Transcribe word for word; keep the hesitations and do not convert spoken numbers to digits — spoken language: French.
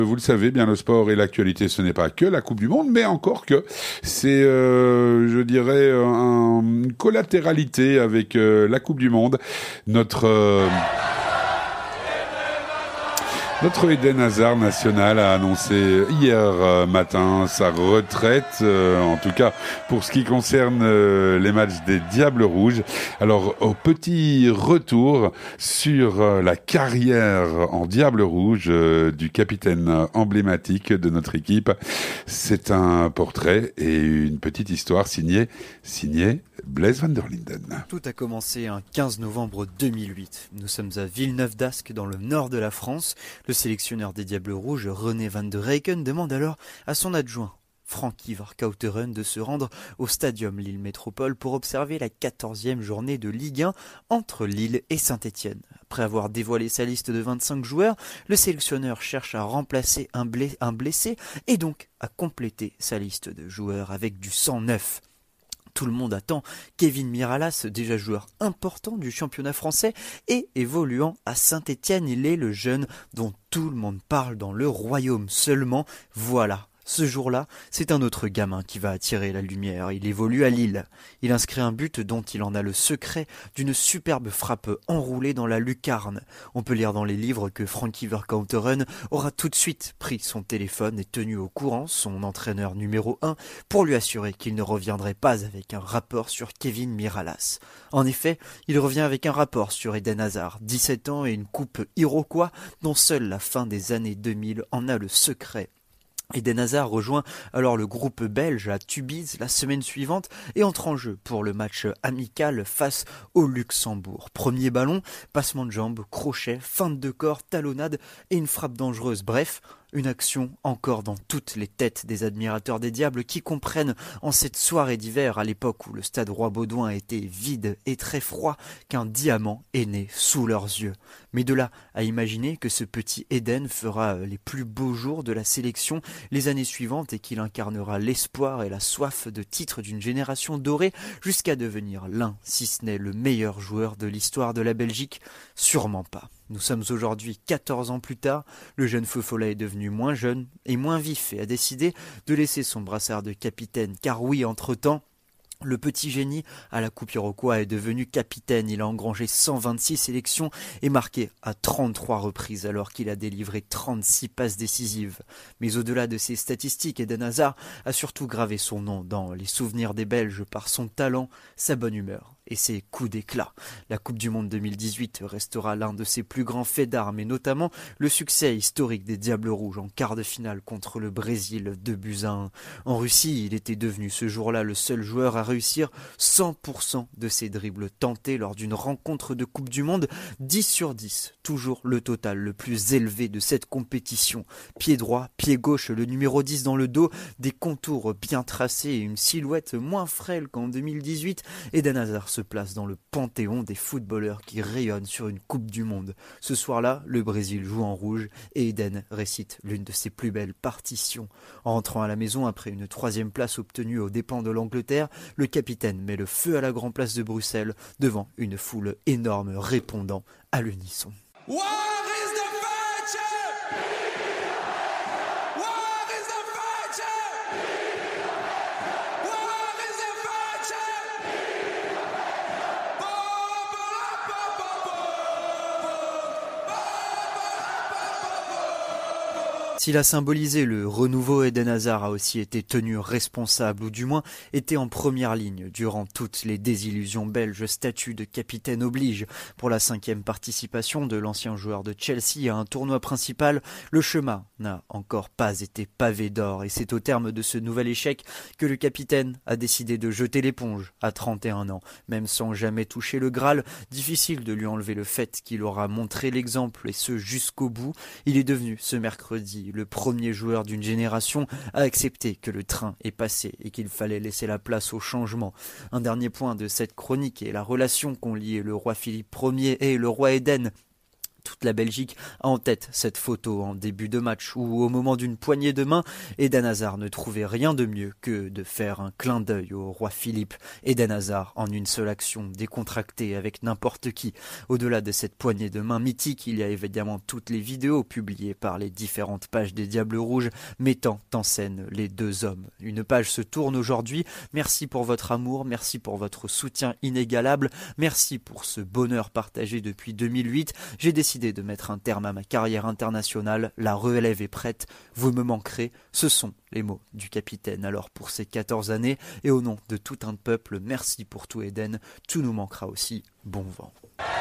Vous le savez, bien le sport et l'actualité, ce n'est pas que la Coupe du Monde, mais encore que c'est, euh, je dirais, un, une collatéralité avec euh, la Coupe du Monde. Notre... Euh Notre Eden Hazard national a annoncé hier matin sa retraite, euh, en tout cas pour ce qui concerne euh, les matchs des Diables Rouges. Alors, au petit retour sur euh, la carrière en Diables Rouges euh, du capitaine emblématique de notre équipe, c'est un portrait et une petite histoire signée, signée Blaise van der Linden. Tout a commencé un quinze novembre deux mille huit. Nous sommes à Villeneuve-d'Ascq, dans le nord de la France. Le sélectionneur des Diables Rouges, René van der Eycken, demande alors à son adjoint, Frankie Vercauteren, de se rendre au Stadium Lille Métropole pour observer la quatorzième journée de Ligue un entre Lille et Saint-Étienne. Après avoir dévoilé sa liste de vingt-cinq joueurs, le sélectionneur cherche à remplacer un blessé et donc à compléter sa liste de joueurs avec du sang neuf. Tout le monde attend Kevin Miralas, déjà joueur important du championnat français et évoluant à Saint-Étienne. Il est le jeune dont tout le monde parle dans le royaume. Seulement, voilà. Ce jour-là, c'est un autre gamin qui va attirer la lumière. Il évolue à Lille. Il inscrit un but dont il en a le secret d'une superbe frappe enroulée dans la lucarne. On peut lire dans les livres que Frankie Vercauteren aura tout de suite pris son téléphone et tenu au courant son entraîneur numéro un pour lui assurer qu'il ne reviendrait pas avec un rapport sur Kevin Miralas. En effet, il revient avec un rapport sur Eden Hazard, dix-sept ans et une coupe iroquois dont seule la fin des années deux mille en a le secret. Eden Hazard rejoint alors le groupe belge à Tubize la semaine suivante et entre en jeu pour le match amical face au Luxembourg. Premier ballon, passement de jambes, crochet, feinte de corps, talonnade et une frappe dangereuse. Bref, une action encore dans toutes les têtes des admirateurs des Diables qui comprennent en cette soirée d'hiver, à l'époque où le stade Roi-Baudouin était vide et très froid, qu'un diamant est né sous leurs yeux. Mais de là à imaginer que ce petit Eden fera les plus beaux jours de la sélection les années suivantes et qu'il incarnera l'espoir et la soif de titre d'une génération dorée jusqu'à devenir l'un, si ce n'est le meilleur joueur de l'histoire de la Belgique, sûrement pas. Nous sommes aujourd'hui quatorze ans plus tard, le jeune feu follet est devenu moins jeune et moins vif et a décidé de laisser son brassard de capitaine, car oui, entre-temps, le petit génie à la coupe iroquois est devenu capitaine. Il a engrangé cent vingt-six sélections et marqué à trente-trois reprises alors qu'il a délivré trente-six passes décisives. Mais au-delà de ces statistiques, Eden Hazard a surtout gravé son nom dans les souvenirs des Belges par son talent, sa bonne humeur et ses coups d'éclat. La Coupe du Monde deux mille dix-huit restera l'un de ses plus grands faits d'armes et notamment le succès historique des Diables Rouges en quart de finale contre le Brésil deux buts à un. En Russie, il était devenu ce jour-là le seul joueur à réussir cent pour cent de ses dribbles tentés lors d'une rencontre de Coupe du Monde, dix sur dix, toujours le total le plus élevé de cette compétition. Pied droit, pied gauche, le numéro dix dans le dos, des contours bien tracés et une silhouette moins frêle qu'en deux mille dix-huit, Eden Hazard se place dans le panthéon des footballeurs qui rayonnent sur une Coupe du Monde. Ce soir-là, le Brésil joue en rouge et Eden récite l'une de ses plus belles partitions. En rentrant à la maison après une troisième place obtenue aux dépens de l'Angleterre, le capitaine met le feu à la Grand Place de Bruxelles devant une foule énorme répondant à l'unisson. S'il a symbolisé le renouveau, Eden Hazard a aussi été tenu responsable, ou du moins été en première ligne durant toutes les désillusions belges. Statut de capitaine oblige. Pour la cinquième participation de l'ancien joueur de Chelsea à un tournoi principal, le chemin n'a encore pas été pavé d'or. Et c'est au terme de ce nouvel échec que le capitaine a décidé de jeter l'éponge à trente et un ans. Même sans jamais toucher le Graal, difficile de lui enlever le fait qu'il aura montré l'exemple, et ce jusqu'au bout. Il est devenu ce mercredi le premier joueur d'une génération à accepter que le train est passé et qu'il fallait laisser la place au changement. Un dernier point de cette chronique est la relation qu'ont liée le roi Philippe Ier et le roi Eden. Toute la Belgique a en tête cette photo en début de match où, au moment d'une poignée de main, Eden Hazard ne trouvait rien de mieux que de faire un clin d'œil au roi Philippe. Eden Hazard, en une seule action, décontracté avec n'importe qui. Au-delà de cette poignée de main mythique, il y a évidemment toutes les vidéos publiées par les différentes pages des Diables Rouges mettant en scène les deux hommes. Une page se tourne aujourd'hui. Merci pour votre amour, merci pour votre soutien inégalable, merci pour ce bonheur partagé depuis deux mille huit. J'ai décidé de mettre un terme à ma carrière internationale, la relève est prête, vous me manquerez, ce sont les mots du capitaine. Alors pour ces quatorze années, et au nom de tout un peuple, merci pour tout Eden, tout nous manquera aussi, bon vent.